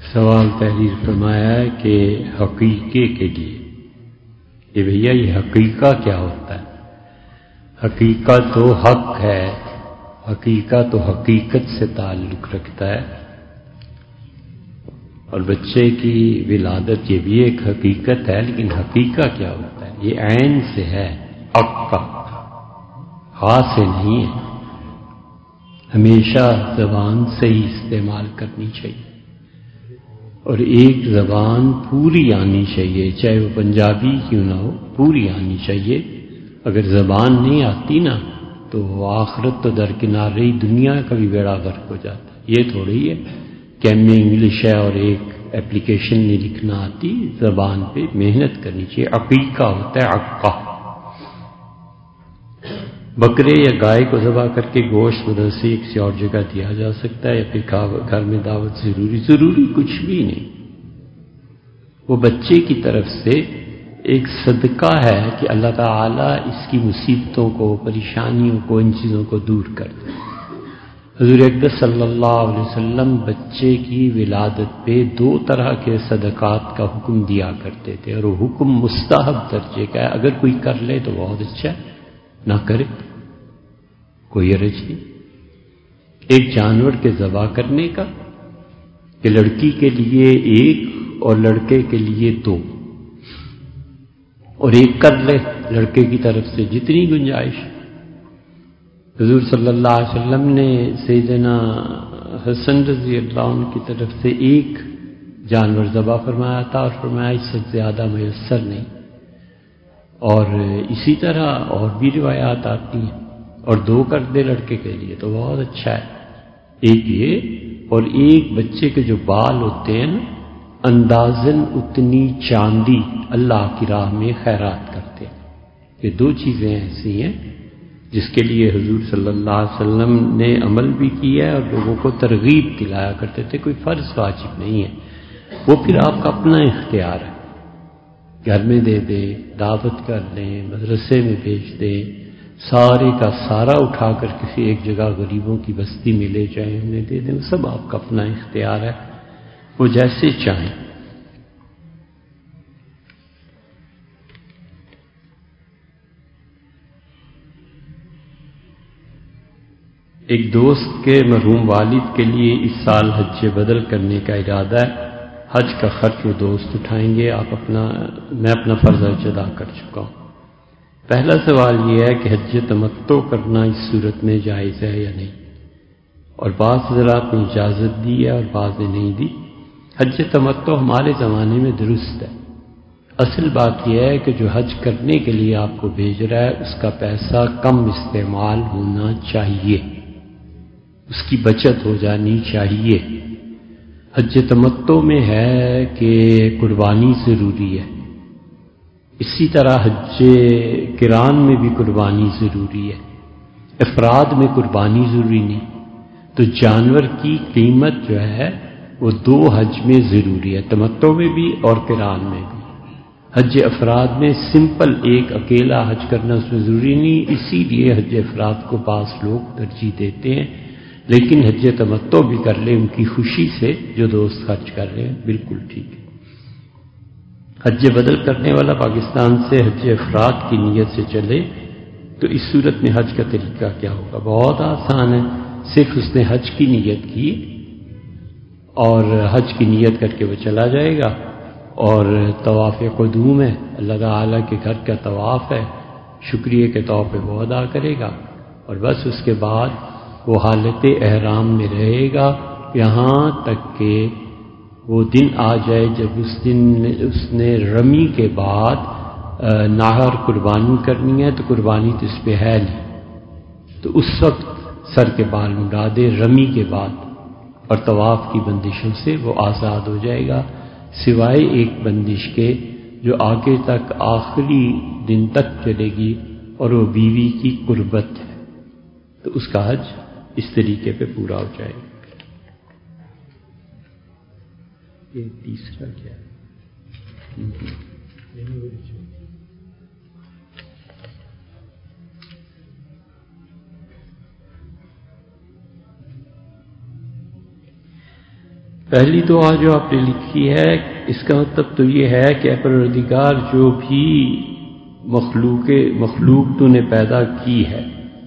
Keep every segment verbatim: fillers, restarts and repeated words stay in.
سوال تحریر فرمایا ہے کہ حقیقے کے لیے کہ بھیا یہ حقیقہ کیا ہوتا ہے؟ حقیقہ تو حق ہے، حقیقہ تو حقیقت سے تعلق رکھتا ہے، اور بچے کی ولادت یہ بھی ایک حقیقت ہے، لیکن حقیقہ کیا ہوتا ہے؟ یہ عین سے ہے، حق کا، خاص سے نہیں ہے۔ ہمیشہ زبان سے ہی استعمال کرنی چاہیے، اور ایک زبان پوری آنی چاہیے، چاہے وہ پنجابی کیوں نہ ہو، پوری آنی چاہیے۔ اگر زبان نہیں آتی نا تو آخرت تو درکنار رہی، دنیا کا بھی بیڑا غرق ہو جاتا ہے۔ یہ تھوڑی ہے کہ ہمیں انگلش ہے اور ایک اپلیکیشن نہیں لکھنا آتی، زبان پہ محنت کرنی چاہیے۔ عقیقہ ہوتا ہے، عقہ، بکرے یا گائے کو ذبح کر کے گوشت مدرسے سے کسی اور جگہ دیا جا سکتا ہے، یا پھر گھر میں دعوت ضروری ضروری کچھ بھی نہیں۔ وہ بچے کی طرف سے ایک صدقہ ہے کہ اللہ تعالیٰ اس کی مصیبتوں کو، پریشانیوں کو، ان چیزوں کو دور کر دے۔ حضور اقدس صلی اللہ علیہ وسلم بچے کی ولادت پہ دو طرح کے صدقات کا حکم دیا کرتے تھے، اور وہ حکم مستحب درجے کا ہے۔ اگر کوئی کر لے تو بہت اچھا ہے، نہ کرے کوئی حرج نہیں۔ ایک جانور کے ذبح کرنے کا کہ لڑکی کے لیے ایک اور لڑکے کے لیے دو، اور ایک کر لے لڑکے کی طرف سے جتنی گنجائش۔ حضور صلی اللہ علیہ وسلم نے سیدنا حسن رضی اللہ عنہ کی طرف سے ایک جانور ذبح فرمایا تھا، اور فرمایا اس سے زیادہ میسر نہیں۔ اور اسی طرح اور بھی روایات آتی ہیں، اور دو کر دے لڑکے کے لیے تو بہت اچھا ہے۔ ایک یہ، اور ایک بچے کے جو بال ہوتے ہیں نا، اندازن اتنی چاندی اللہ کی راہ میں خیرات کرتے ہیں۔ یہ دو چیزیں ایسی ہیں جس کے لیے حضور صلی اللہ علیہ وسلم نے عمل بھی کیا ہے، اور لوگوں کو ترغیب دلایا کرتے تھے۔ کوئی فرض واجب نہیں ہے، وہ پھر آپ کا اپنا اختیار ہے۔ گھر میں دے دیں، دعوت کر لیں، مدرسے میں بھیج دیں، سارے کا سارا اٹھا کر کسی ایک جگہ غریبوں کی بستی میں لے جائیں، انہیں دے دیں، سب آپ کا اپنا اختیار ہے، وہ جیسے چاہیں۔ ایک دوست کے مرحوم والد کے لیے اس سال حج بدل کرنے کا ارادہ ہے، حج کا خرچ وہ دوست اٹھائیں گے، آپ اپنا میں اپنا فرض حج ادا کر چکا ہوں۔ پہلا سوال یہ ہے کہ حج تمتع کرنا اس صورت میں جائز ہے یا نہیں، اور بعض حضرات نے اجازت دی ہے اور بعض نے نہیں دی۔ حج تمتع ہمارے زمانے میں درست ہے۔ اصل بات یہ ہے کہ جو حج کرنے کے لیے آپ کو بھیج رہا ہے اس کا پیسہ کم استعمال ہونا چاہیے، اس کی بچت ہو جانی چاہیے۔ حج تمتع میں ہے کہ قربانی ضروری ہے، اسی طرح حج قران میں بھی قربانی ضروری ہے، افراد میں قربانی ضروری نہیں۔ تو جانور کی قیمت جو ہے وہ دو حج میں ضروری ہے، تمتع میں بھی اور قران میں بھی۔ حج افراد میں سمپل ایک اکیلا حج کرنا اس میں ضروری نہیں، اسی لیے حج افراد کو بعض لوگ ترجیح دیتے ہیں، لیکن حج تمتع بھی کر لیں ان کی خوشی سے، جو دوست خرچ کر رہے ہیں، بالکل ٹھیک ہے۔ حج بدل کرنے والا پاکستان سے حج افراد کی نیت سے چلے تو اس صورت میں حج کا طریقہ کیا ہوگا؟ بہت آسان ہے، صرف اس نے حج کی نیت کی اور حج کی نیت کر کے وہ چلا جائے گا، اور طواف قدوم ہے، اللہ تعالیٰ کے گھر کا طواف ہے، شکریہ کے طور پہ وہ ادا کرے گا، اور بس اس کے بعد وہ حالت احرام میں رہے گا یہاں تک کہ وہ دن آ جائے جب اس دن اس نے رمی کے بعد ناہر قربانی کرنی ہے، تو قربانی تو اس پہ ہے نہیں، تو اس وقت سر کے بال مڈا دے رمی کے بعد، اور طواف کی بندشوں سے وہ آزاد ہو جائے گا، سوائے ایک بندش کے جو آگے تک آخری دن تک چلے گی، اور وہ بیوی کی قربت ہے، تو اس کا حج اس طریقے پہ پورا ہو جائے گا۔ یہ تیسرا کیا ہے؟ پہلی دعا جو آپ نے لکھی ہے اس کا مطلب تو یہ ہے کہ اے پروردگار جو بھی مخلوق مخلوق تو نے پیدا کی ہے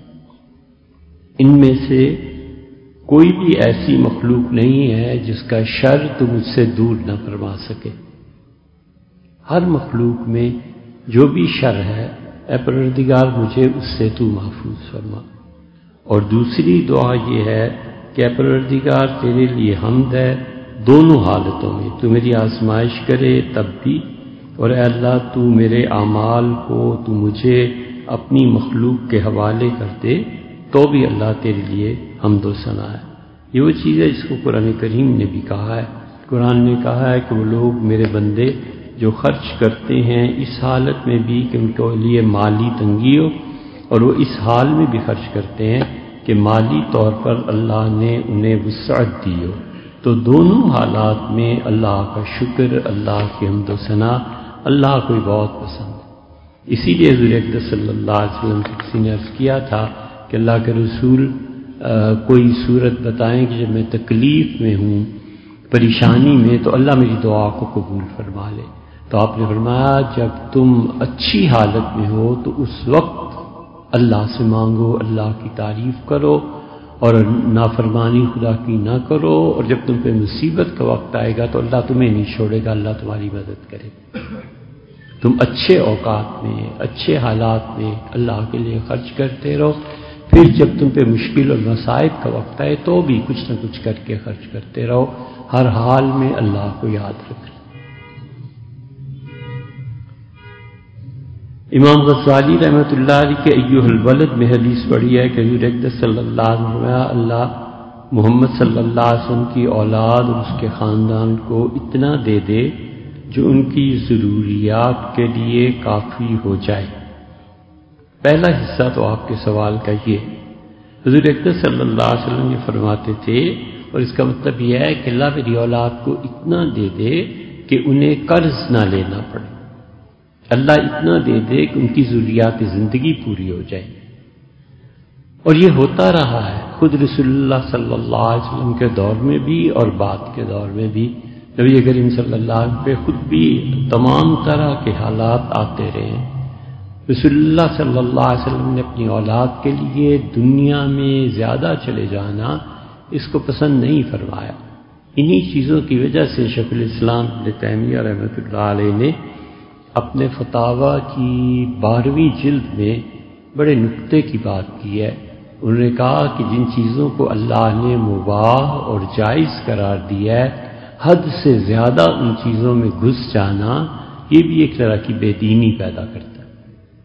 ان میں سے کوئی بھی ایسی مخلوق نہیں ہے جس کا شر تو مجھ سے دور نہ فرما سکے. ہر مخلوق میں جو بھی شر ہے اے پروردگار مجھے اس سے تو محفوظ فرما. اور دوسری دعا یہ ہے کہ اے پروردگار تیرے لیے حمد ہے دونوں حالتوں میں، تو میری آزمائش کرے تب بھی، اور اے اللہ تو میرے اعمال کو تو مجھے اپنی مخلوق کے حوالے کر دے تو بھی اللہ تیرے لیے حمد و ثنا ہے. یہ وہ چیز ہے جس کو قرآن کریم نے بھی کہا ہے. قرآن نے کہا ہے کہ وہ لوگ میرے بندے جو خرچ کرتے ہیں اس حالت میں بھی کہ ان کے لیے مالی تنگی ہو، اور وہ اس حال میں بھی خرچ کرتے ہیں کہ مالی طور پر اللہ نے انہیں وسعت دی ہو. تو دونوں حالات میں اللہ کا شکر، اللہ کی حمد و ثنا اللہ کو بہت پسند ہے. اسی لیے حضور اقدس صلی اللہ علیہ وسلم سے کسی نے عرض کیا تھا کہ اللہ کے رسول کوئی صورت بتائیں کہ جب میں تکلیف میں ہوں، پریشانی میں، تو اللہ میری دعا کو قبول فرما لے. تو آپ نے فرمایا جب تم اچھی حالت میں ہو تو اس وقت اللہ سے مانگو، اللہ کی تعریف کرو اور نافرمانی خدا کی نہ کرو، اور جب تم پہ مصیبت کا وقت آئے گا تو اللہ تمہیں نہیں چھوڑے گا، اللہ تمہاری مدد کرے. تم اچھے اوقات میں، اچھے حالات میں اللہ کے لیے خرچ کرتے رہو، پھر جب تم پہ مشکل اور مصائب کا وقت آئے تو بھی کچھ نہ کچھ کر کے خرچ کرتے رہو، ہر حال میں اللہ کو یاد رکھو. امام غزالی رحمۃ اللہ علیہ کے ایھا الولد میں حدیث پڑھی ہے کہ حضور اقدس صلی اللہ علیہ وسلم اللہ محمد صلی اللہ علیہ وسلم کی اولاد اور اس کے خاندان کو اتنا دے دے جو ان کی ضروریات کے لیے کافی ہو جائے. پہلا حصہ تو آپ کے سوال کا یہ حضور اقدس صلی اللہ علیہ وسلم یہ فرماتے تھے، اور اس کا مطلب یہ ہے کہ اللہ میری اولاد کو اتنا دے دے کہ انہیں قرض نہ لینا پڑے، اللہ اتنا دے دے کہ ان کی ضروریات زندگی پوری ہو جائے. اور یہ ہوتا رہا ہے خود رسول اللہ صلی اللہ علیہ وسلم کے دور میں بھی اور بعد کے دور میں بھی. نبی کریم صلی اللہ علیہ وسلم پہ خود بھی تمام طرح کے حالات آتے رہے. رسول اللہ صلی اللہ علیہ وسلم نے اپنی اولاد کے لیے دنیا میں زیادہ چلے جانا اس کو پسند نہیں فرمایا. انہی چیزوں کی وجہ سے شیخ الاسلام ابن تیمیہ رحمۃ اللہ علیہ نے اپنے فتاویٰ کی بارہویں جلد میں بڑے نکتے کی بات کی ہے. انہوں نے کہا کہ جن چیزوں کو اللہ نے مباح اور جائز قرار دیا ہے، حد سے زیادہ ان چیزوں میں گھس جانا یہ بھی ایک طرح کی بے دینی پیدا کرتا ہے.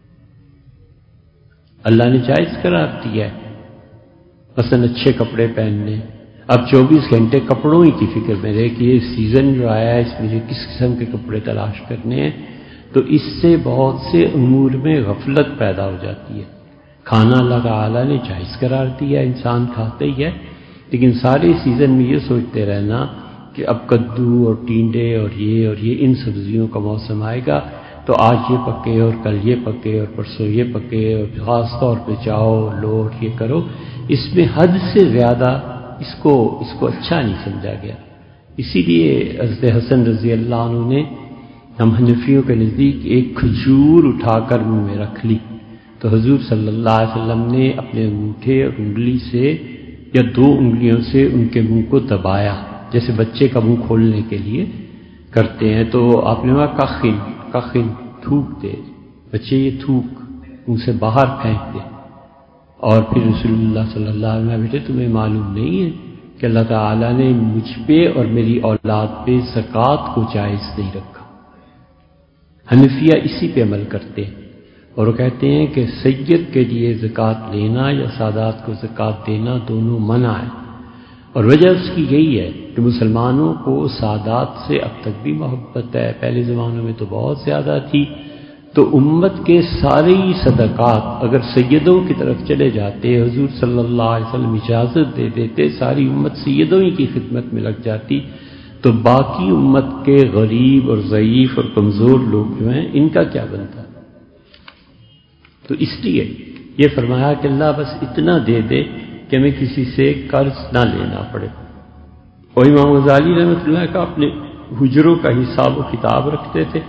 اللہ نے جائز قرار دیا ہے مثلا اچھے کپڑے پہننے، اب چوبیس گھنٹے کپڑوں ہی کی فکر میں رہے کہ یہ سیزن جو آیا ہے اس میں مجھے کس قسم کے کپڑے تلاش کرنے ہیں، تو اس سے بہت سے امور میں غفلت پیدا ہو جاتی ہے. کھانا اللہ تعالیٰ نے جائز قرار دیا، انسان کھاتے ہی ہے، لیکن سارے سیزن میں یہ سوچتے رہنا کہ اب کدو اور ٹینڈے اور یہ اور یہ ان سبزیوں کا موسم آئے گا تو آج یہ پکے اور کل یہ پکے اور پرسوں یہ پکے، اور خاص طور پہ چاؤ لو اور یہ کرو. اس میں حد سے زیادہ اس کو اس کو اچھا نہیں سمجھا گیا. اسی لیے حضرت حسن رضی اللہ عنہ نے ہم حنفیوں کے نزدیک ایک کھجور اٹھا کر منہ میں رکھ لی تو حضور صلی اللہ علیہ وسلم نے اپنے انگوٹھے اور انگلی سے یا دو انگلیوں سے ان کے منہ کو دبایا جیسے بچے کا منہ کھولنے کے لیے کرتے ہیں. تو آپ نے کہا کخن کخن تھوک دے، بچے یہ تھوک منہ سے باہر پھینک دے. اور پھر رسول اللہ صلی اللہ علیہ وسلم بیٹے تمہیں معلوم نہیں ہے کہ اللہ تعالیٰ نے مجھ پہ اور میری اولاد پہ زکوٰۃ کو جائز نہیں رکھا. حنفیہ اسی پہ عمل کرتے ہیں اور وہ کہتے ہیں کہ سید کے لیے زکوٰۃ لینا یا سادات کو زکوٰۃ دینا دونوں منع ہے. اور وجہ اس کی یہی ہے کہ مسلمانوں کو سادات سے اب تک بھی محبت ہے، پہلے زمانوں میں تو بہت زیادہ تھی. تو امت کے سارے ہی صدقات اگر سیدوں کی طرف چلے جاتے، حضور صلی اللہ علیہ وسلم اجازت دے دیتے، ساری امت سیدوں ہی کی خدمت میں لگ جاتی، تو باقی امت کے غریب اور ضعیف اور کمزور لوگ جو ہیں ان کا کیا بنتا. تو اس لیے یہ فرمایا کہ اللہ بس اتنا دے دے کہ ہمیں کسی سے قرض نہ لینا پڑے. اور امام غزالی رحمۃ اللہ کا اپنے حجروں کا حساب و کتاب رکھتے تھے۔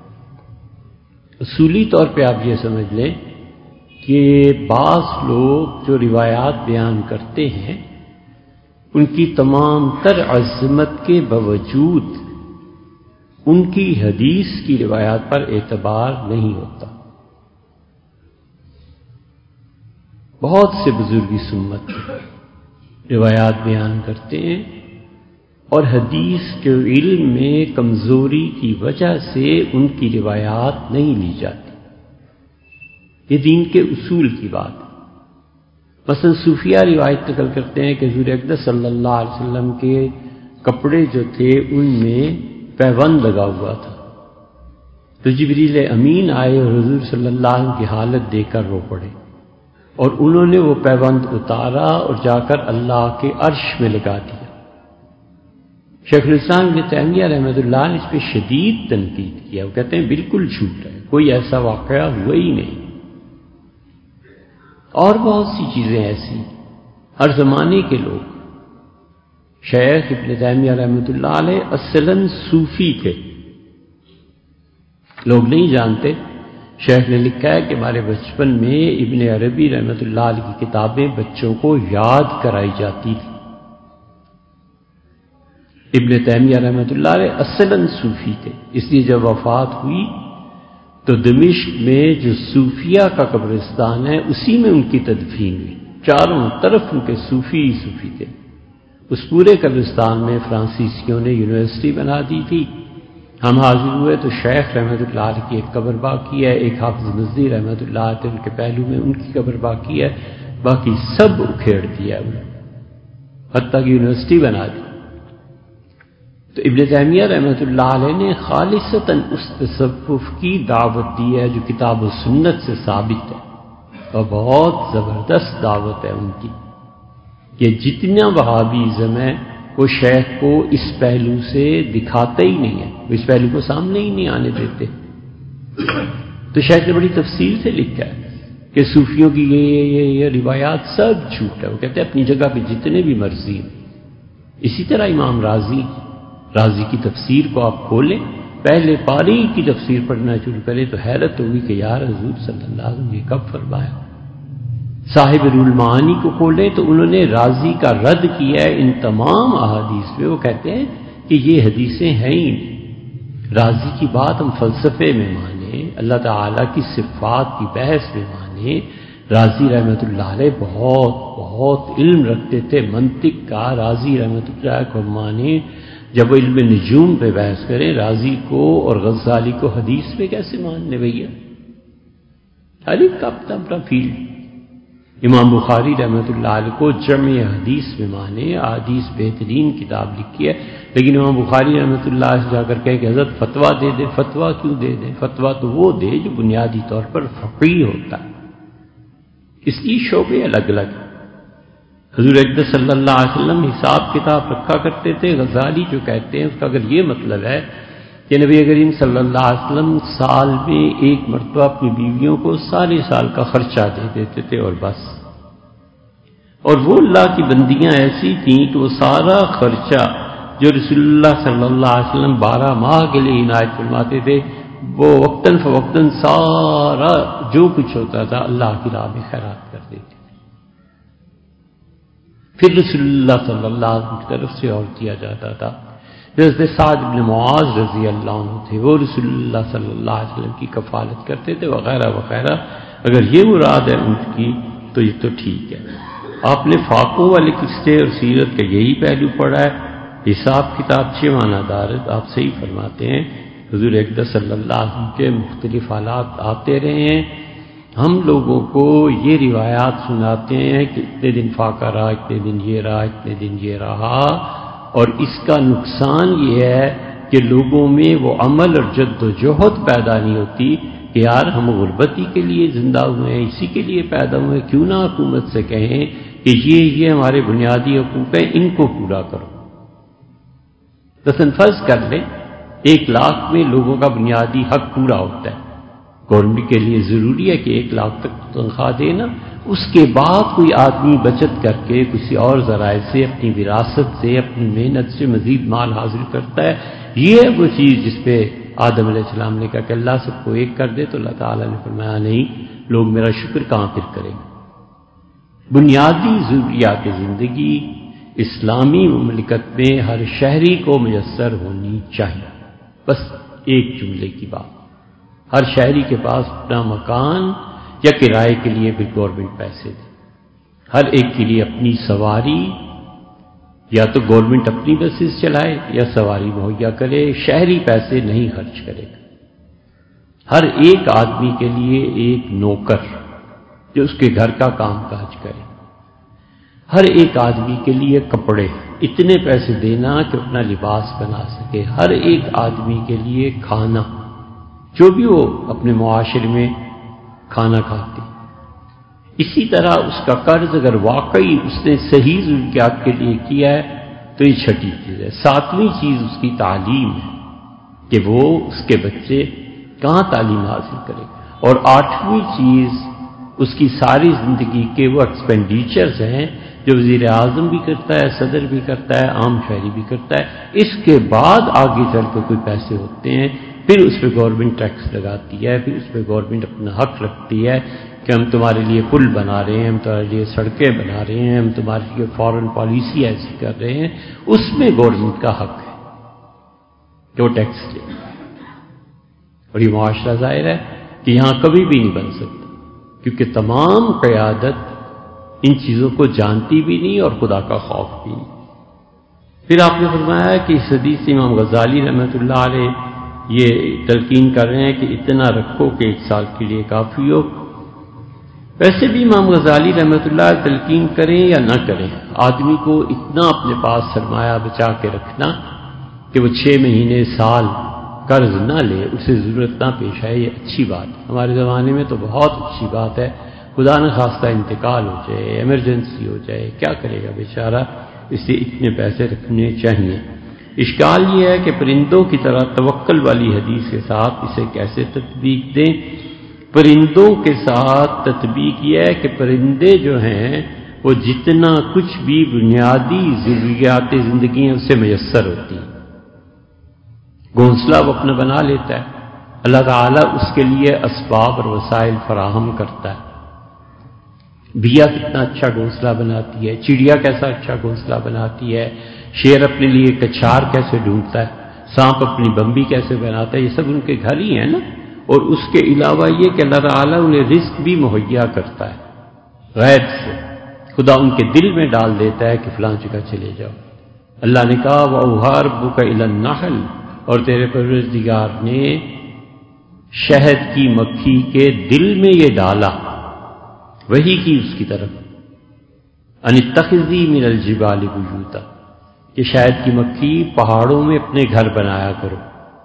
اصولی طور پہ آپ یہ سمجھ لیں کہ بعض لوگ جو روایات بیان کرتے ہیں ان کی تمام تر عظمت کے باوجود ان کی حدیث کی روایات پر اعتبار نہیں ہوتا۔ بہت سے بزرگ سمت روایات بیان کرتے ہیں اور حدیث کے علم میں کمزوری کی وجہ سے ان کی روایات نہیں لی جاتی۔ یہ دین کے اصول کی بات ہے۔ مثلا صوفیہ روایت نقل کرتے ہیں کہ حضور اقدس صلی اللہ علیہ وسلم کے کپڑے جو تھے ان میں پیوند لگا ہوا تھا، تو جبریل امین آئے اور حضور صلی اللہ علیہ وسلم کی حالت دیکھ کر رو پڑے، اور انہوں نے وہ پیوند اتارا اور جا کر اللہ کے عرش میں لگا دیا۔ شیخ الاسلام ابن تیمیہ رحمۃ اللہ نے اس پہ شدید تنقید کیا، وہ کہتے ہیں بالکل جھوٹ ہے، کوئی ایسا واقعہ ہوا ہی نہیں۔ اور بہت سی چیزیں ایسی ہر زمانے کے لوگ، شیخ ابن تیمیہ رحمۃ اللہ علیہ اصلاً صوفی تھے، لوگ نہیں جانتے۔ شیخ نے لکھا ہے کہ ہمارے بچپن میں ابن عربی رحمۃ اللہ علیہ کی کتابیں بچوں کو یاد کرائی جاتی تھی۔ ابن تیمیہ رحمۃ اللہ علیہ اصلاً صوفی تھے، اس لیے جب وفات ہوئی تو دمشق میں جو صوفیہ کا قبرستان ہے اسی میں ان کی تدفین ہوئی۔ چاروں طرف ان کے صوفی ہی صوفی تھے۔ اس پورے قبرستان میں فرانسیسیوں نے یونیورسٹی بنا دی تھی۔ ہم حاضر ہوئے تو شیخ رحمۃ اللہ علیہ کی ایک قبر باقی ہے، ایک حافظ مزدی رحمۃ اللہ علیہ ان کے پہلو میں ان کی قبر باقی ہے، باقی سب اکھیڑ دیا انہوں نے، حتیٰ کہ یونیورسٹی بنا دی۔ تو ابن تیمیہ رحمۃ اللہ علیہ نے خالصتاً اس تصوف کی دعوت دی ہے جو کتاب و سنت سے ثابت ہے، اور بہت زبردست دعوت ہے ان کی، کہ جتنا وہابیزم ہے وہ شیخ کو اس پہلو سے دکھاتے ہی نہیں ہے، وہ اس پہلو کو سامنے ہی نہیں آنے دیتے۔ تو شیخ نے بڑی تفصیل سے لکھا ہے کہ صوفیوں کی یہ یہ یہ, یہ روایات سب جھوٹ ہے۔ وہ کہتے ہیں اپنی جگہ پہ جتنے بھی مرضی ہیں۔ اسی طرح امام راضی راضی کی تفسیر کو آپ کھولیں، پہلے پاری کی تفسیر پڑھنا شروع کریں تو حیرت ہوگی کہ یار حضور صلی اللہ علیہ وسلم یہ کب فرمایا۔ صاحب روح المعانی کو کھولیں تو انہوں نے راضی کا رد کیا ہے ان تمام احادیث پہ۔ وہ کہتے ہیں کہ یہ حدیثیں ہیں ہی نہیں۔ راضی کی بات ہم فلسفے میں مانیں، اللہ تعالیٰ کی صفات کی بحث میں مانیں۔ راضی رحمۃ اللہ علیہ بہت بہت علم رکھتے تھے منطق کا، راضی رحمۃ اللہ کو مانیں۔ جب وہ علم نجوم پہ بحث کریں راضی کو اور غزالی کو حدیث پہ کیسے ماننے بھیا؟ ہر ایک کا اپنا اپنا فیلڈ۔ امام بخاری رحمۃ اللہ علیہ کو جمع حدیث میں مانے، حدیث بہترین کتاب لکھی ہے، لیکن امام بخاری رحمۃ اللہ علیہ جا کر کہے کہ حضرت فتویٰ دے دے۔ فتویٰ کیوں دے دے؟ فتویٰ تو وہ دے جو بنیادی طور پر فقیہ ہوتا ہے، اس کی شعبے الگ الگ ہیں۔ حضور اقدس صلی اللہ علیہ وسلم حساب کتاب رکھا کرتے تھے۔ غزالی جو کہتے ہیں اس کا اگر یہ مطلب ہے کہ نبی کریم صلی اللہ علیہ وسلم سال میں ایک مرتبہ اپنی بیویوں کو سارے سال کا خرچہ دے دیتے تھے اور بس، اور وہ اللہ کی بندیاں ایسی تھیں کہ وہ سارا خرچہ جو رسول اللہ صلی اللہ علیہ وسلم بارہ ماہ کے لیے عنایت فرماتے تھے وہ وقتاً فوقتاً سارا جو کچھ ہوتا تھا اللہ کی راہ میں خیرات کر دیتے۔ پھر رسول اللہ صلی اللہ علیہ وسلم کی طرف سے اور دیا جاتا تھا۔ حضرت سعد بن معاذ رضی اللہ عنہ تھے، وہ رسول اللہ صلی اللہ علیہ وسلم کی کفالت کرتے تھے وغیرہ وغیرہ۔ اگر یہ مراد ہے ان کی تو یہ تو ٹھیک ہے۔ آپ نے فاقوں والے قصے اور سیرت کا یہی پہلو پڑھا ہے، حساب کتاب چھ معنی دار ہے۔ آپ صحیح فرماتے ہیں، حضور اقدس صلی اللہ علیہ وسلم کے مختلف حالات آتے رہے ہیں۔ ہم لوگوں کو یہ روایات سناتے ہیں کہ اتنے دن فاقہ رہا، اتنے دن یہ رہا، اتنے دن یہ رہا، اور اس کا نقصان یہ ہے کہ لوگوں میں وہ عمل اور جد و جہد پیدا نہیں ہوتی کہ یار ہم غربتی کے لیے زندہ ہوئے ہیں، اسی کے لیے پیدا ہوئے، کیوں نہ حکومت سے کہیں کہ یہ یہ ہمارے بنیادی حقوق ہیں، ان کو پورا کرو۔ مثلاً فرض کر لیں ایک لاکھ میں لوگوں کا بنیادی حق پورا ہوتا ہے، گورنمنٹ کے لیے ضروری ہے کہ ایک لاکھ تک تنخواہ دینا، اس کے بعد کوئی آدمی بچت کر کے کسی اور ذرائع سے اپنی وراثت سے اپنی محنت سے مزید مال حاصل کرتا ہے، یہ ہے وہ چیز جس پہ آدم علیہ السلام نے کہا کہ اللہ سب کو ایک کر دے، تو اللہ تعالیٰ نے فرمایا نہیں، لوگ میرا شکر کہاں پھر کریں گے۔ بنیادی ضروریات زندگی اسلامی مملکت میں ہر شہری کو میسر ہونی چاہیے۔ بس ایک جملے کی بات، ہر شہری کے پاس اپنا مکان یا کرائے کے لیے بھی گورنمنٹ پیسے دے، ہر ایک کے لیے اپنی سواری، یا تو گورنمنٹ اپنی بسز چلائے یا سواری مہیا کرے، شہری پیسے نہیں خرچ کرے گا۔ ہر ایک آدمی کے لیے ایک نوکر جو اس کے گھر کا کام کاج کرے، ہر ایک آدمی کے لیے کپڑے، اتنے پیسے دینا کہ اپنا لباس بنا سکے، ہر ایک آدمی کے لیے کھانا، جو بھی وہ اپنے معاشرے میں کھانا کھاتے۔ اسی طرح اس کا قرض اگر واقعی اس نے صحیح ضروریات کے لیے کیا ہے تو یہ چھٹی چیز ہے۔ ساتویں چیز اس کی تعلیم ہے کہ وہ اس کے بچے کہاں تعلیم حاصل کرے، اور آٹھویں چیز اس کی ساری زندگی کے وہ ایکسپینڈیچرز ہیں جو وزیر اعظم بھی کرتا ہے، صدر بھی کرتا ہے، عام شہری بھی کرتا ہے۔ اس کے بعد آگے چل کے کوئی پیسے ہوتے ہیں، پھر اس پہ گورنمنٹ ٹیکس لگاتی ہے، پھر اس پہ گورنمنٹ اپنا حق رکھتی ہے کہ ہم تمہارے لیے پل بنا رہے ہیں، ہم تمہارے لیے سڑکیں بنا رہے ہیں، ہم تمہارے لیے فارن پالیسی ایسی کر رہے ہیں۔ اس میں گورنمنٹ کا حق ہے کہ وہ ٹیکس لے، اور یہ معاشرہ ظاہر ہے کہ یہاں کبھی بھی نہیں بن سکتا، کیونکہ تمام قیادت ان چیزوں کو جانتی بھی نہیں اور خدا کا خوف بھی نہیں۔ پھر آپ نے فرمایا کہ اس حدیث سے امام غزالی رحمۃ اللہ علیہ یہ تلقین کر رہے ہیں کہ اتنا رکھو کہ ایک سال کے لیے کافی ہو۔ ویسے بھی امام غزالی رحمۃ اللہ تلقین کریں یا نہ کریں، آدمی کو اتنا اپنے پاس سرمایہ بچا کے رکھنا کہ وہ چھ مہینے سال قرض نہ لے، اسے ضرورت نہ پیش آئے، یہ اچھی بات ہے۔ ہمارے زمانے میں تو بہت اچھی بات ہے، خدا نہ خواستہ انتقال ہو جائے، ایمرجنسی ہو جائے، کیا کرے گا بیچارہ، اس سے اتنے پیسے رکھنے چاہیے۔ اشکال یہ ہے کہ پرندوں کی طرح توکل والی حدیث کے ساتھ اسے کیسے تطبیق دیں؟ پرندوں کے ساتھ تطبیق یہ ہے کہ پرندے جو ہیں وہ جتنا کچھ بھی بنیادی ضروریات زندگی ہیں اس سے میسر ہوتی ہیں۔ گھونسلہ وہ اپنا بنا لیتا ہے، اللہ تعالیٰ اس کے لیے اسباب اور وسائل فراہم کرتا ہے۔ بیا کتنا اچھا گھونسلہ بناتی ہے، چڑیا کیسا اچھا گھونسلہ بناتی ہے، شیر اپنے لیے کچھار کیسے ڈھونڈتا ہے، سانپ اپنی بمبی کیسے بناتا ہے، یہ سب ان کے گھر ہی ہیں نا۔ اور اس کے علاوہ یہ کہ اللہ تعالیٰ انہیں رزق بھی مہیا کرتا ہے غیب سے، خدا ان کے دل میں ڈال دیتا ہے کہ فلاں جگہ چلے جاؤ۔ اللہ نے کہا وَأَوْحَىٰ رَبُّكَ إِلَى النَّحْلِ، اور تیرے پروردگار نے شہد کی مکھی کے دل میں یہ ڈالا، وہی کی اس کی طرف، ان اتخذی من الجبال بیوتا، کہ شہد کی مکھی پہاڑوں میں اپنے گھر بنایا کرو۔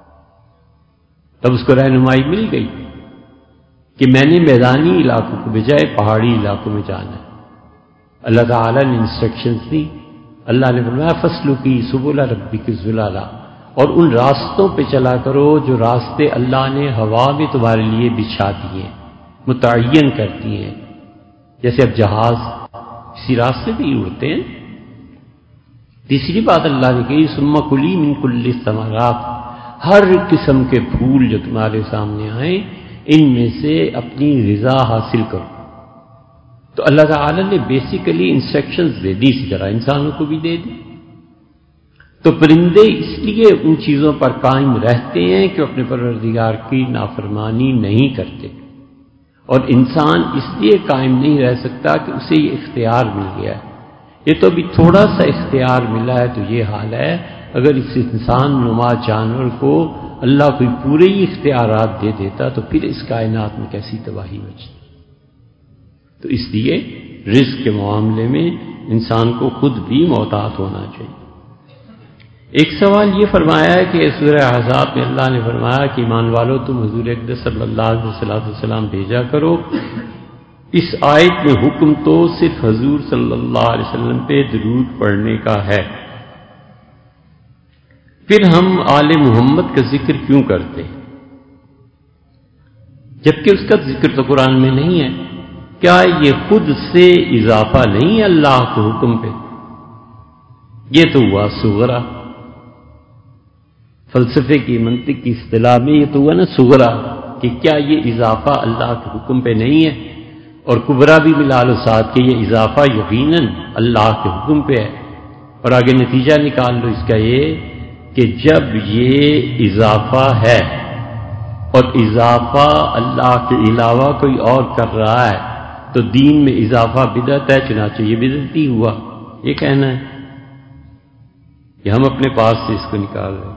تب اس کو رہنمائی مل گئی کہ میں نے میدانی علاقوں کو بجائے پہاڑی علاقوں میں جانا ہے۔ اللہ تعالیٰ نے انسٹرکشنز دی، اللہ نے فرمایا فَاسْلُكِي سُبُلَ رَبِّكِ ذُلَالًا، اور ان راستوں پہ چلا کرو جو راستے اللہ نے ہوا میں تمہارے لیے بچھا دیے، متعین کر دیے ہیں، جیسے اب جہاز اسی راستے پہ ہی اڑتے ہیں۔ تیسری بات اللہ نے کہی ثُمَّ كُلِي مِن كُلِّ الثَّمَرَاتِ، ہر قسم کے پھول جو تمہارے سامنے آئیں ان میں سے اپنی غذا حاصل کرو۔ تو اللہ تعالیٰ نے بیسیکلی انسٹرکشنز دے دی، اسی طرح انسانوں کو بھی دے دی۔ تو پرندے اس لیے ان چیزوں پر قائم رہتے ہیں کہ اپنے پروردگار کی نافرمانی نہیں کرتے، اور انسان اس لیے قائم نہیں رہ سکتا کہ اسے یہ اختیار مل گیا ہے۔ یہ تو بھی تھوڑا سا اختیار ملا ہے تو یہ حال ہے، اگر اس انسان نما جانور کو اللہ کوئی پورے ہی اختیارات دے دیتا تو پھر اس کائنات میں کیسی تباہی مچتی۔ تو اس لیے رزق کے معاملے میں انسان کو خود بھی محتاط ہونا چاہیے۔ ایک سوال یہ فرمایا ہے کہ سورہ احزاب میں اللہ نے فرمایا کہ ایمان والو تم حضور اقدس صلی اللہ علیہ وسلم بھیجا کرو، اس آیت میں حکم تو صرف حضور صلی اللہ علیہ وسلم پہ درود پڑھنے کا ہے، پھر ہم آل محمد کا ذکر کیوں کرتے جبکہ اس کا ذکر تو قرآن میں نہیں ہے؟ کیا یہ خود سے اضافہ نہیں ہے اللہ کے حکم پہ؟ یہ تو ہوا صغرا، فلسفے کی منطق کی اصطلاح میں یہ تو ہوا نا صغرا، کہ کیا یہ اضافہ اللہ کے حکم پہ نہیں ہے؟ اور کبرا بھی ملا لو ساتھ کہ یہ اضافہ یقیناً اللہ کے حکم پہ ہے۔ اور آگے نتیجہ نکال لو اس کا یہ کہ جب یہ اضافہ ہے اور اضافہ اللہ کے علاوہ کوئی اور کر رہا ہے تو دین میں اضافہ بدعت ہے، چنانچہ یہ بدعت ہی ہوا، یہ کہنا ہے کہ ہم اپنے پاس سے اس کو نکال رہے ہیں۔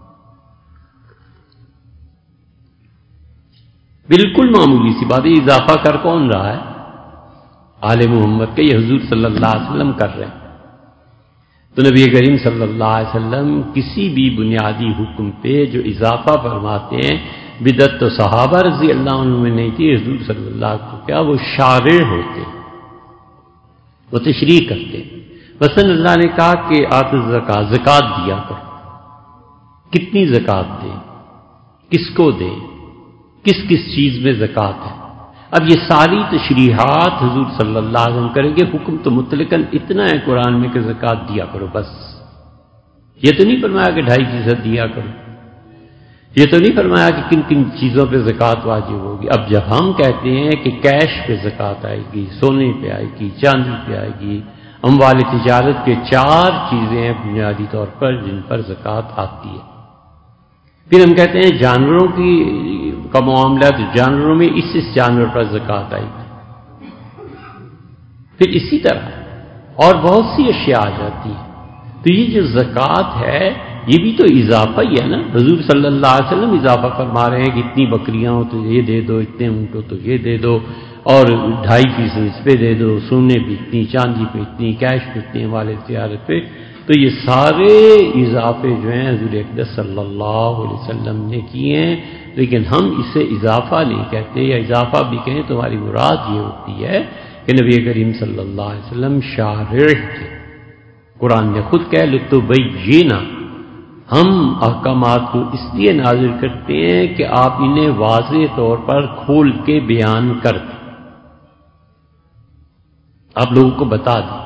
بالکل معمولی سی بات ہے، اضافہ کر کون رہا ہے؟ آل محمد کے، یہ حضور صلی اللہ علیہ وسلم کر رہے ہیں۔ تو نبی کریم صلی اللہ علیہ وسلم کسی بھی بنیادی حکم پہ جو اضافہ فرماتے ہیں، بدعت تو صحابہ رضی اللہ عنہ میں نہیں تھی، حضور صلی اللہ علیہ وسلم کیا وہ شارع ہوتے، وہ تشریح کرتے۔ مثلا اللہ نے کہا کہ آت الزکات، زکات دیا کرو، کتنی زکات دیں، کس کو دیں، کس کس چیز میں زکات ہے۔ اب یہ ساری تشریحات حضور صلی اللہ علیہ وسلم کریں گے، حکم تو مطلقاً اتنا ہے قرآن میں کہ زکات دیا کرو بس۔ یہ تو نہیں فرمایا کہ ڈھائی فیصد دیا کرو، یہ تو نہیں فرمایا کہ کن کن چیزوں پہ زکات واجب ہوگی۔ اب جب ہم کہتے ہیں کہ کیش پہ زکات آئے گی، سونے پہ آئے گی، چاندی پہ آئے گی، اموال تجارت کے چار چیزیں ہیں بنیادی طور پر جن پر زکات آتی ہے۔ پھر ہم کہتے ہیں جانوروں کی کا معاملہ، تو جانوروں میں اس اس جانور پر زکات آئے گی۔ پھر اسی طرح اور بہت سی اشیاء آ جاتی ہیں۔ تو یہ جو زکات ہے یہ بھی تو اضافہ ہی ہے نا۔ حضور صلی اللہ علیہ وسلم اضافہ فرما رہے ہیں کہ اتنی بکریاں ہو تو یہ دے دو، اتنے اونٹ ہو تو یہ دے دو، اور ڈھائی فیصد اس پہ دے دو، سونے پہ اتنی، چاندی پہ اتنی، کیش پہ اتنی، والے تجارت پہ۔ تو یہ سارے اضافے جو ہیں حضور اقدس صلی اللہ علیہ وسلم نے کیے ہیں، لیکن ہم اسے اضافہ نہیں کہتے، یا اضافہ بھی کہیں تو ہماری مراد یہ ہوتی ہے کہ نبی کریم صلی اللہ علیہ وسلم شارع تھے۔ قرآن نے خود کہہ لتبینا، ہم احکامات کو اس لیے نازل کرتے ہیں کہ آپ انہیں واضح طور پر کھول کے بیان کر دیں، آپ لوگوں کو بتا دیں۔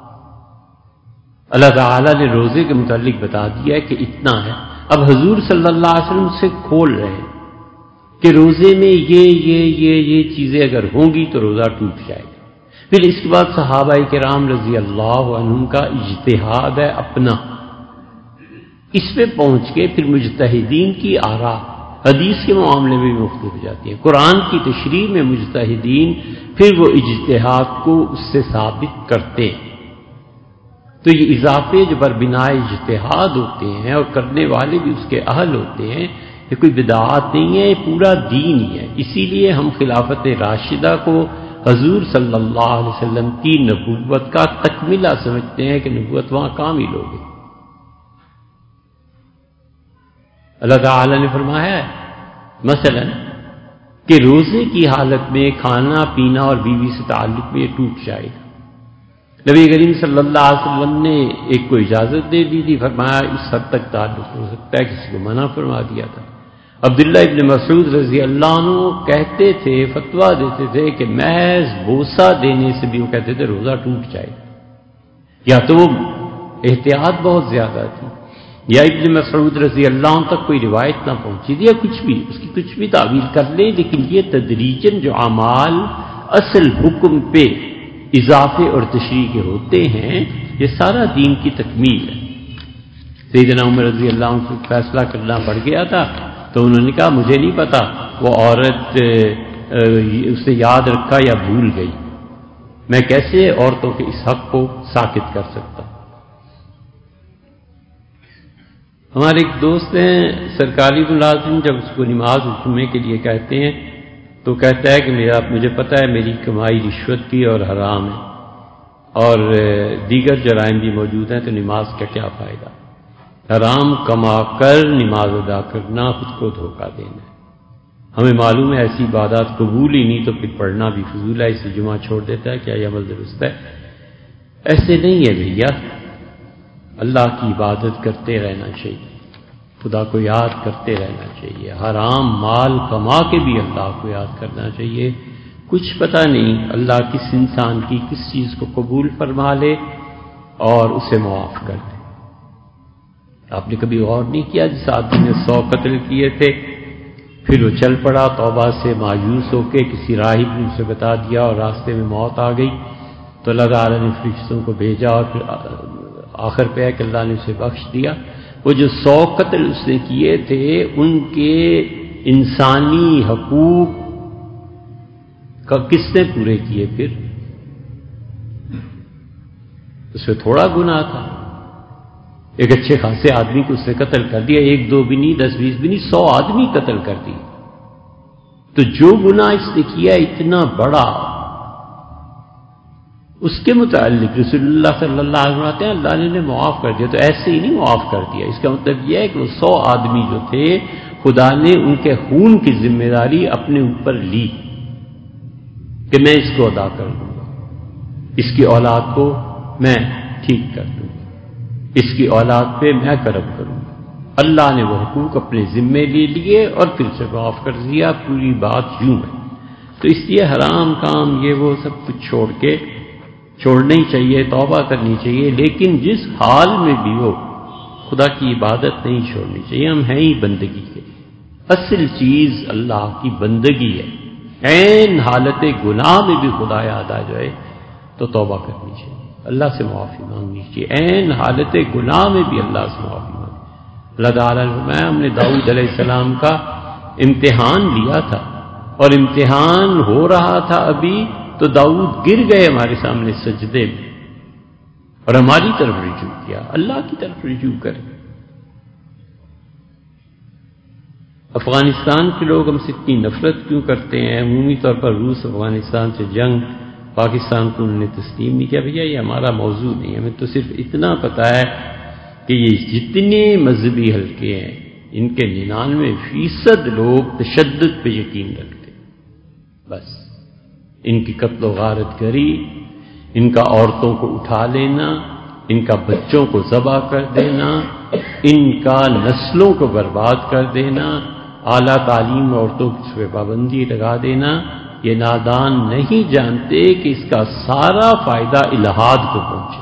اللہ تعالیٰ نے روزے کے متعلق بتا دیا کہ اتنا ہے، اب حضور صلی اللہ علیہ وسلم سے کھول رہے ہیں کہ روزے میں یہ یہ یہ یہ چیزیں اگر ہوں گی تو روزہ ٹوٹ جائے گا۔ پھر اس کے بعد صحابہ کرام رضی اللہ عنہم کا اجتہاد ہے اپنا، اس پہ پہنچ کے پھر مجتہدین کی آراء حدیث کے معاملے میں بھی مختلف ہو جاتی ہیں۔ قرآن کی تشریح میں مجتہدین پھر وہ اجتہاد کو اس سے ثابت کرتے ہیں۔ تو یہ اضافے جو بر بناء اجتہاد ہوتے ہیں اور کرنے والے بھی اس کے اہل ہوتے ہیں، یہ کوئی بدعات نہیں ہے، یہ پورا دین ہی ہے۔ اسی لیے ہم خلافت راشدہ کو حضور صلی اللہ علیہ وسلم کی نبوت کا تکملہ سمجھتے ہیں کہ نبوت وہاں کامل ہو گئی۔ اللہ تعالی نے فرمایا ہے مثلا کہ روزے کی حالت میں کھانا پینا اور بیوی سے تعلق میں یہ ٹوٹ جائے گا۔ نبی کریم صلی اللہ علیہ وسلم نے ایک کو اجازت دے دی تھی، فرمایا اس حد تک تعلق ہو سکتا ہے، کسی کو منع فرما دیا تھا۔ عبداللہ ابن مسعود رضی اللہ عنہ کہتے تھے، فتویٰ دیتے تھے کہ محض بوسہ دینے سے بھی وہ کہتے تھے روزہ ٹوٹ جائے گا، یا تو وہ احتیاط بہت زیادہ تھی، یا ابن مسعود رضی اللہ عنہ تک کوئی روایت نہ پہنچی تھی، یا کچھ بھی اس کی کچھ بھی تعویل کر لیں، لیکن یہ تدریجاً جو اعمال اصل حکم پہ اضافے اور تشریح کے ہوتے ہیں، یہ سارا دین کی تکمیل ہے۔ سیدنا عمر رضی اللہ عنہ سے فیصلہ کرنا پڑ گیا تھا تو انہوں نے کہا مجھے نہیں پتا وہ عورت اسے یاد رکھا یا بھول گئی، میں کیسے عورتوں کے اس حق کو ساکت کر سکتا۔ ہمارے ایک دوست ہیں سرکاری ملازم، جب اس کو نماز جمعے کے لیے کہتے ہیں تو کہتا ہے کہ میرا مجھے پتہ ہے میری کمائی رشوت کی اور حرام ہے اور دیگر جرائم بھی موجود ہیں، تو نماز کا کیا فائدہ؟ حرام کما کر نماز ادا کرنا خود کو دھوکہ دینا ہے۔ ہمیں معلوم ہے ایسی عبادات قبول ہی نہیں، تو پھر پڑھنا بھی فضول ہے، اسے جمعہ چھوڑ دیتا ہے، کیا یہ عمل درست ہے؟ ایسے نہیں ہے بھیا، اللہ کی عبادت کرتے رہنا چاہیے، خدا کو یاد کرتے رہنا چاہیے، حرام مال کما کے بھی اللہ کو یاد کرنا چاہیے، کچھ پتہ نہیں اللہ کس انسان کی کس چیز کو قبول فرما لے اور اسے معاف کر دے۔ آپ نے کبھی غور نہیں کیا جس آدمی نے سو قتل کیے تھے، پھر وہ چل پڑا توبہ سے مایوس ہو کے، کسی راہب نے اسے بتا دیا اور راستے میں موت آ گئی تو اللہ تعالیٰ نے فرشتوں کو بھیجا اور پھر آخر پہ ہے کہ اللہ نے اسے بخش دیا۔ وہ جو سو قتل اس نے کیے تھے ان کے انسانی حقوق کا کس نے پورے کیے؟ پھر اس میں تھوڑا گناہ تھا، ایک اچھے خاصے آدمی کو اس نے قتل کر دیا، ایک دو بھی نہیں، دس بیس بھی نہیں، سو آدمی قتل کر دی۔ تو جو گناہ اس نے کیا اتنا بڑا، اس کے متعلق رسول اللہ صلی اللہ علیہ وسلم ہیں اللہ نے معاف کر دیا۔ تو ایسے ہی نہیں معاف کر دیا، اس کا مطلب یہ ہے کہ وہ سو آدمی جو تھے خدا نے ان کے خون کی ذمہ داری اپنے اوپر لی کہ میں اس کو ادا کر دوں گا، اس کی اولاد کو میں ٹھیک کر دوں گا، اس کی اولاد پہ میں کرم کروں گا۔ اللہ نے وہ حقوق اپنے ذمے لے لیے اور پھر سے معاف کر دیا۔ پوری بات یوں ہے۔ تو اس لیے حرام کام یہ وہ سب کچھ چھوڑ کے چھوڑنا ہی چاہیے، توبہ کرنی چاہیے، لیکن جس حال میں بھی ہو خدا کی عبادت نہیں چھوڑنی چاہیے۔ ہم ہیں ہی بندگی کے، اصل چیز اللہ کی بندگی ہے۔ عین حالت گناہ میں بھی خدا یاد آ جائے تو توبہ کرنی چاہیے، اللہ سے معافی مانگنی چاہیے۔ عین حالت گناہ میں بھی اللہ سے معافی مانگنی۔ اللہ تعالیٰ نے فرمایا ہم نے داؤد علیہ السلام کا امتحان لیا تھا اور امتحان ہو رہا تھا ابھی تو داؤد گر گئے ہمارے سامنے سجدے میں اور ہماری طرف رجوع کیا، اللہ کی طرف رجوع کرے۔ افغانستان کے لوگ ہم سے اتنی نفرت کیوں کرتے ہیں؟ عمومی طور پر روس افغانستان سے جنگ، پاکستان کو انہوں نے تسلیم نہیں کیا۔ بھیا یہ ہمارا موضوع نہیں ہے، ہمیں تو صرف اتنا پتا ہے کہ یہ جتنے مذہبی حلقے ہیں ان کے ننانوے فیصد لوگ تشدد پہ یقین رکھتے ہیں۔ بس ان کی قتل و غارت گری، ان کا عورتوں کو اٹھا لینا، ان کا بچوں کو ذبح کر دینا، ان کا نسلوں کو برباد کر دینا، اعلیٰ تعلیم عورتوں کی اس پہ پابندی لگا دینا، یہ نادان نہیں جانتے کہ اس کا سارا فائدہ الہاد کو پہنچے۔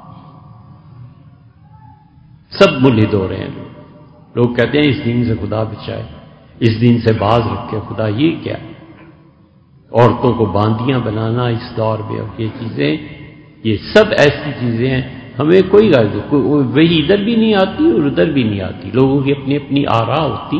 سب ملحد ہو رہے ہیں لوگ لوگ کہتے ہیں اس دین سے خدا بچائے، اس دین سے باز رکھے خدا۔ یہ کیا؟ عورتوں کو باندیاں بنانا اس دور میں، اور یہ چیزیں، یہ سب ایسی چیزیں ہیں ہمیں کوئی غرض وہی ادھر بھی نہیں آتی اور ادھر بھی نہیں آتی۔ لوگوں کی اپنی اپنی آراء ہوتی،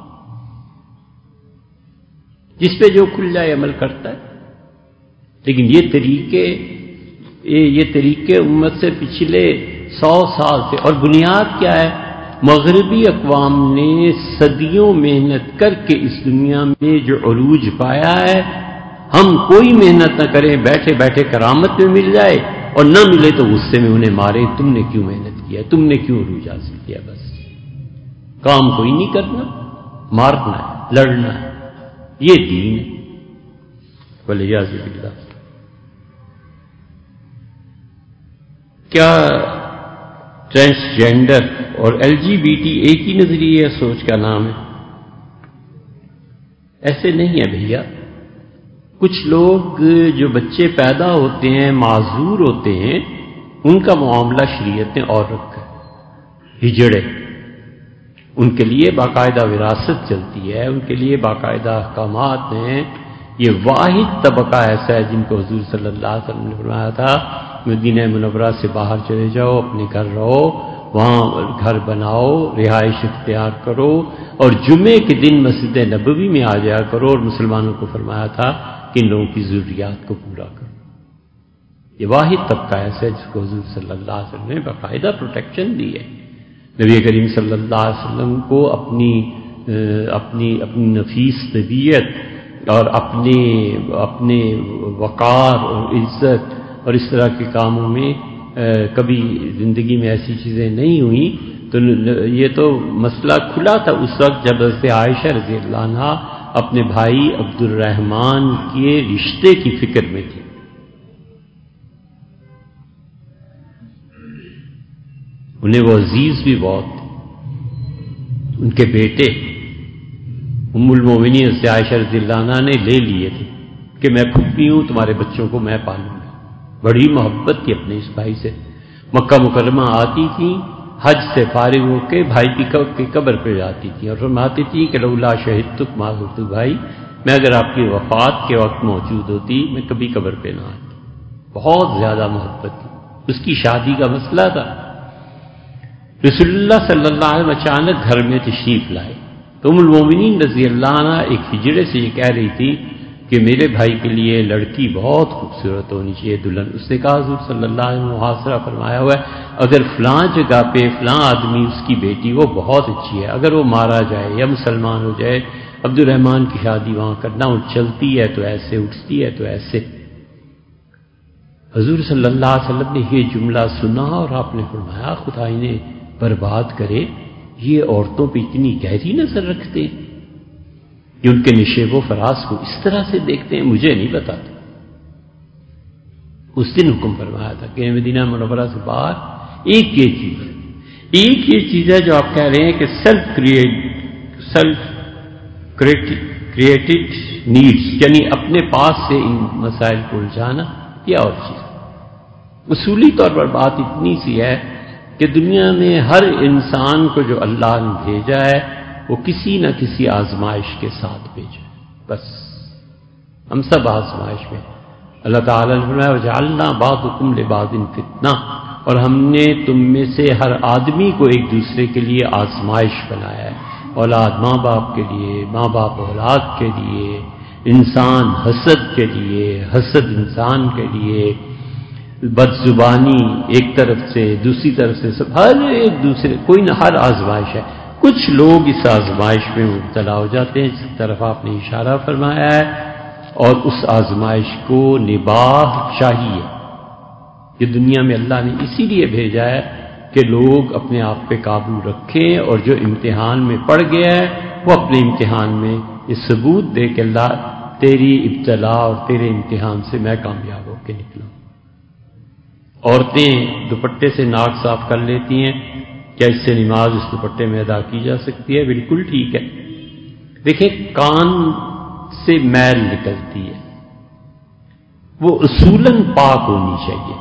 جس پہ جو کھل جائے عمل کرتا ہے۔ لیکن یہ طریقے یہ طریقے امت سے پچھلے سو سال سے، اور بنیاد کیا ہے؟ مغربی اقوام نے صدیوں محنت کر کے اس دنیا میں جو عروج پایا ہے، ہم کوئی محنت نہ کریں، بیٹھے بیٹھے کرامت میں مل جائے اور نہ ملے تو غصے میں انہیں مارے، تم نے کیوں محنت کیا، تم نے کیوں عروج حاصل کیا۔ بس کام کوئی نہیں کرنا، مارنا ہے، لڑنا ہے، یہ دین ہے۔ والعیاذ باللہ۔ کیا ٹرانسجینڈر اور ایل جی بی ٹی ایک ہی نظریے یا سوچ کا نام ہے؟ ایسے نہیں ہے بھیا۔ کچھ لوگ جو بچے پیدا ہوتے ہیں معذور ہوتے ہیں، ان کا معاملہ شریعت نے اور رکھا ہے، ہجڑے، ان کے لیے باقاعدہ وراثت چلتی ہے، ان کے لیے باقاعدہ احکامات ہیں۔ یہ واحد طبقہ ایسا ہے جن کو حضور صلی اللہ علیہ وسلم نے فرمایا تھا مدینہ منورہ سے باہر چلے جاؤ، اپنے گھر رہو، وہاں گھر بناؤ، رہائش اختیار کرو، اور جمعے کے دن مسجد نبوی میں آ جایا کرو، اور مسلمانوں کو فرمایا تھا کہ ان لوگوں کی ضروریات کو پورا کرو۔ یہ واحد طبقہ ایسا ہے جس کو حضور صلی اللہ علیہ وسلم نے باقاعدہ پروٹیکشن دی ہے۔ نبی کریم صلی اللہ علیہ وسلم کو اپنی اپنی اپنی نفیس طبیعت اور اپنے اپنے وقار اور عزت اور اس طرح کے کاموں میں کبھی زندگی میں ایسی چیزیں نہیں ہوئیں، تو یہ تو مسئلہ کھلا تھا اس وقت جب حضرت عائشہ رضی اللہ عنہا اپنے بھائی عبد الرحمن کے رشتے کی فکر میں تھی۔ انہیں وہ عزیز بھی بہت تھے۔ ان کے بیٹے ام المومنین حضرت عائشہ رضی اللہ عنہا نے لے لیے تھے کہ میں پھوپھی ہوں، تمہارے بچوں کو میں پالوں گا. بڑی محبت تھی اپنے اس بھائی سے. مکہ مکرمہ آتی تھی، حج سے فارغ ہو کے بھائی کی قبر پہ جاتی تھی اور فرماتی تھی کہ لولا شہدتک ما زرت بھائی، میں اگر آپ کی وفات کے وقت موجود ہوتی میں کبھی قبر پہ نہ آتی. بہت زیادہ محبت تھی. اس کی شادی کا مسئلہ تھا. رسول اللہ صلی اللہ علیہ وسلم اچانک گھر میں تشریف لائے تو ام المومنین رضی اللہ عنہ ایک ہجڑے سے یہ کہہ رہی تھی کہ میرے بھائی کے لیے لڑکی بہت خوبصورت ہونی چاہیے دلہن. اس نے کہا حضور صلی اللہ علیہ وسلم محاصرہ فرمایا ہوا ہے اگر فلاں جگہ پہ فلاں آدمی اس کی بیٹی وہ بہت اچھی ہے، اگر وہ مارا جائے یا مسلمان ہو جائے عبد الرحمن کی شادی وہاں کرنا. وہ چلتی ہے تو ایسے، اٹھتی ہے تو ایسے. حضور صلی اللہ علیہ وسلم نے یہ جملہ سنا اور آپ نے فرمایا خدا انہیں برباد کرے، یہ عورتوں پہ اتنی گہری نظر رکھتے ہیں کہ ان کے نشیب و فراز کو اس طرح سے دیکھتے ہیں. مجھے نہیں بتاتا. اس دن حکم فرمایا تھا کہ مدینہ منورہ سے باہر ایک یہ چیز ہے، ایک یہ چیز ہے جو آپ کہہ رہے ہیں کہ self create self created needs, یعنی اپنے پاس سے ان مسائل کو الجھانا، یہ اور چیز. اصولی طور پر بات اتنی سی ہے کہ دنیا میں ہر انسان کو جو اللہ نے بھیجا ہے وہ کسی نہ کسی آزمائش کے ساتھ بھیجا. بس ہم سب آزمائش میں. اللہ تعالیٰ نے فرمایا وجعلنا بعضکم لبعض فتنہ، اور ہم نے تم میں سے ہر آدمی کو ایک دوسرے کے لیے آزمائش بنایا ہے. اولاد ماں باپ کے لیے، ماں باپ اولاد کے لیے، انسان حسد کے لیے، حسد انسان کے لیے، بد زبانی ایک طرف سے دوسری طرف سے، سب ہر ایک دوسرے کوئی نہ ہر آزمائش ہے. کچھ لوگ اس آزمائش میں مبتلا ہو جاتے ہیں جس طرف آپ نے اشارہ فرمایا ہے، اور اس آزمائش کو نباہ چاہیے. یہ دنیا میں اللہ نے اسی لیے بھیجا ہے کہ لوگ اپنے آپ پہ قابو رکھیں، اور جو امتحان میں پڑ گیا ہے وہ اپنے امتحان میں یہ ثبوت دے کہ اللہ تیری ابتلا اور تیرے امتحان سے میں کامیاب ہو کے نکلا. عورتیں دوپٹے سے ناک صاف کر لیتی ہیں، کیا اس سے نماز اس دوپٹے میں ادا کی جا سکتی ہے؟ بالکل ٹھیک ہے. دیکھیں کان سے میل نکلتی ہے، وہ اصولاً پاک ہونی چاہیے.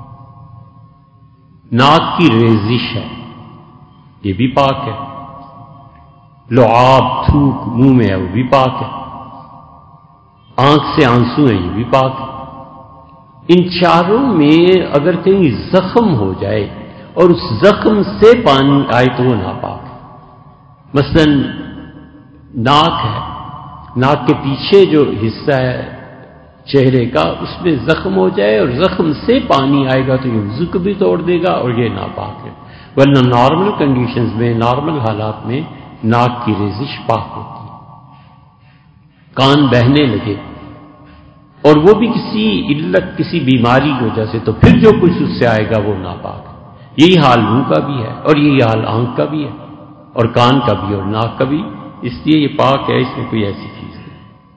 ناک کی ریزش ہے، یہ بھی پاک ہے. لعاب تھوک منہ میں ہے، وہ بھی پاک ہے. آنکھ سے آنسو ہے، یہ بھی پاک ہے. ان چاروں میں اگر کہیں زخم ہو جائے اور اس زخم سے پانی آئے تو وہ ناپاک ہے. مثلا ناک ہے، ناک کے پیچھے جو حصہ ہے چہرے کا، اس میں زخم ہو جائے اور زخم سے پانی آئے گا تو یہ وضو کو بھی توڑ دے گا اور یہ ناپاک ہے. ورنہ نارمل کنڈیشنز میں، نارمل حالات میں ناک کی ریزش پاک ہوتی ہے. کان بہنے لگے اور وہ بھی کسی علت، کسی بیماری کی وجہ سے، تو پھر جو کچھ اس سے آئے گا وہ ناپاک ہے. یہی حال منہ کا بھی ہے اور یہی حال آنکھ کا بھی ہے اور کان کا بھی اور ناک کا بھی. اس لیے یہ پاک ہے، اس میں کوئی ایسی چیز نہیں.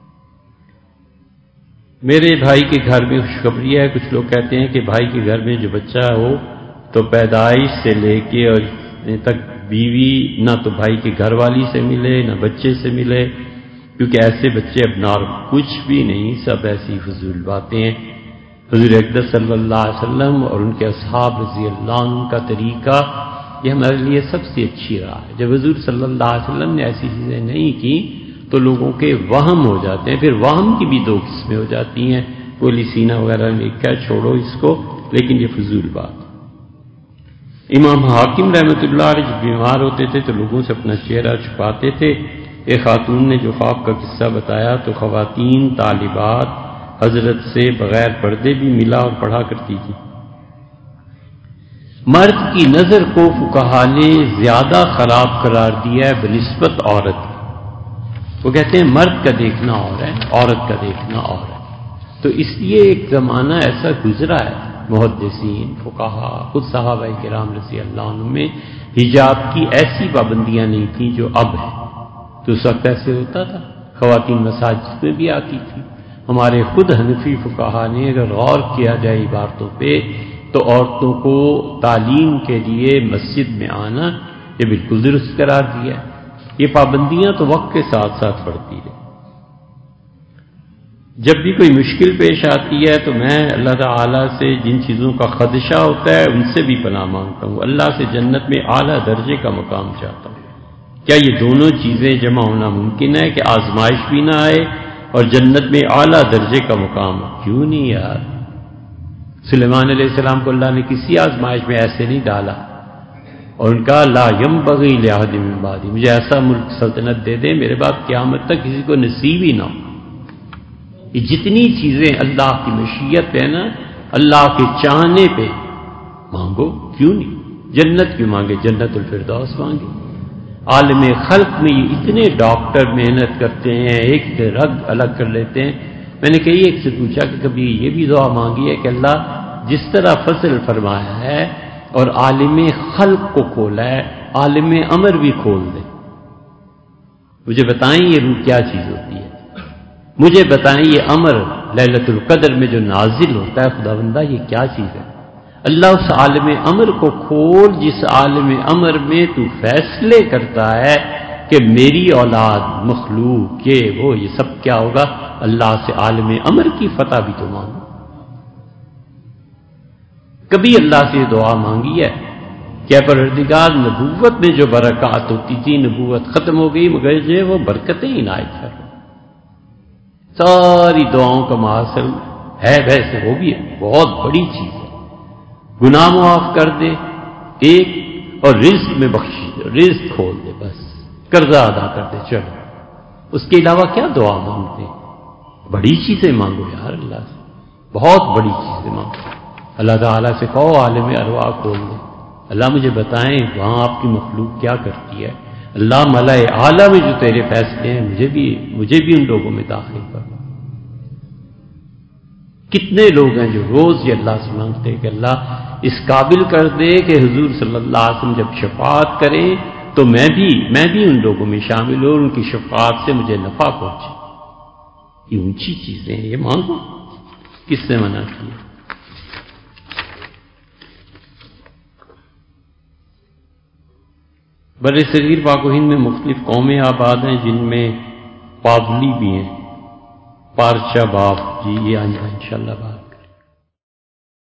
میرے بھائی کے گھر میں خوشخبری ہے. کچھ لوگ کہتے ہیں کہ بھائی کے گھر میں جو بچہ ہو تو پیدائش سے لے کے اور اتنے تک بیوی نہ تو بھائی کے گھر والی سے ملے نہ بچے سے ملے، کیونکہ ایسے بچے اب نار کچھ بھی نہیں، سب ایسی فضول باتیں ہیں. حضور اقدس صلی اللہ علیہ وسلم اور ان کے اصحاب رضی اللہ عنہ کا طریقہ یہ ہمارے لیے سب سے اچھی راہ ہے. جب حضور صلی اللہ علیہ وسلم نے ایسی چیزیں نہیں کی تو لوگوں کے وہم ہو جاتے ہیں. پھر وہم کی بھی دو قسمیں ہو جاتی ہیں. کولی سینہ وغیرہ نے لکھا ہے، چھوڑو اس کو، لیکن یہ فضول بات. امام حاکم رحمۃ اللہ علیہ جب بیمار ہوتے تھے تو لوگوں سے اپنا چہرہ چھپاتے تھے. ایک خاتون نے جو خواب کا قصہ بتایا تو خواتین طالبات حضرت سے بغیر پردے بھی ملا اور پڑھا کرتی تھی. مرد کی نظر کو فقہا نے زیادہ خراب قرار دیا ہے بنسبت عورت کی. وہ کہتے ہیں مرد کا دیکھنا اور ہے، عورت کا دیکھنا اور ہے. تو اس لیے ایک زمانہ ایسا گزرا ہے، محدثین، فقہا، خود صحابہ کرام رضی اللہ عنہ میں حجاب کی ایسی پابندیاں نہیں تھیں جو اب ہے. تو اس وقت ایسے ہوتا تھا، خواتین مساجد میں بھی آتی تھی. ہمارے خود حنفی فقہا نے اگر غور کیا جائے عبارتوں پہ تو عورتوں کو تعلیم کے لیے مسجد میں آنا یہ بالکل درست قرار دیا ہے. یہ پابندیاں تو وقت کے ساتھ ساتھ بڑھتی رہی. جب بھی کوئی مشکل پیش آتی ہے تو میں اللہ تعالیٰ سے جن چیزوں کا خدشہ ہوتا ہے ان سے بھی پناہ مانگتا ہوں. اللہ سے جنت میں اعلیٰ درجے کا مقام چاہتا ہوں. کیا یہ دونوں چیزیں جمع ہونا ممکن ہے کہ آزمائش بھی نہ آئے اور جنت میں اعلیٰ درجے کا مقام؟ کیوں نہیں یار. سلیمان علیہ السلام کو اللہ نے کسی آزمائش میں ایسے نہیں ڈالا اور ان کا لا ينبغي لأحد من بعدی، مجھے ایسا ملک سلطنت دے دے میرے بعد قیامت تک کسی کو نصیب ہی نہ ہو. یہ جتنی چیزیں اللہ کی مشیت پہ نا، اللہ کے چاہنے پہ مانگو، کیوں نہیں؟ جنت کیوں مانگے؟ جنت الفردوس مانگے. عالم خلق میں یہ اتنے ڈاکٹر محنت کرتے ہیں، ایک رگ الگ کر لیتے ہیں. میں نے کئی ایک سے پوچھا کہ کبھی یہ بھی دعا مانگی ہے کہ اللہ جس طرح فضل فرمایا ہے اور عالم خلق کو کھولا ہے، عالم امر بھی کھول دے. مجھے بتائیں یہ روح کیا چیز ہوتی ہے؟ مجھے بتائیں یہ امر لیلۃ القدر میں جو نازل ہوتا ہے خدا بندہ، یہ کیا چیز ہے؟ اللہ اس عالم امر کو کھول جس عالم امر میں تو فیصلے کرتا ہے کہ میری اولاد، مخلوق، یہ وہ یہ سب کیا ہوگا. اللہ سے عالم امر کی فتح بھی تو مانگو. کبھی اللہ سے یہ دعا مانگی ہے کہ پروردگار نبوت میں جو برکات ہوتی تھی نبوت ختم ہو گئی مگر جو وہ برکتیں عنایت کر. ساری دعاؤں کا محاصل ہے ویسے وہ بھی ہے بہت بڑی چیز ہے. گناہ معاف کر دے ایک، اور رزق میں بخشی دے، رزق کھول دے، بس قرضہ ادا کر دے. چلو اس کے علاوہ کیا دعا مانگتے؟ بڑی چیزیں مانگو یار اللہ سے، بہت بڑی چیزیں مانگو. اللہ تعالیٰ سے کہو عالم ارواح کھول دے. اللہ مجھے بتائیں وہاں آپ کی مخلوق کیا کرتی ہے. اللہ ملائے اعلیٰ میں جو تیرے فیصلے ہیں مجھے بھی مجھے بھی ان لوگوں میں داخل کر. کتنے لوگ ہیں جو روز یہ اللہ سے مانگتے ہیں کہ اللہ اس قابل کر دے کہ حضور صلی اللہ علیہ وسلم جب شفاعت کریں تو میں بھی میں بھی ان لوگوں میں شامل ہوں، ان کی شفاعت سے مجھے نفع پہنچے. یہ اونچی چیزیں ہیں، یہ مانگو. کس نے منع کیا؟ بر صغیر پاک و ہند میں مختلف قومیں آباد ہیں جن میں پاولی بھی ہیں. پارچہ باپ جی یہ آئندہ انشاءاللہ بات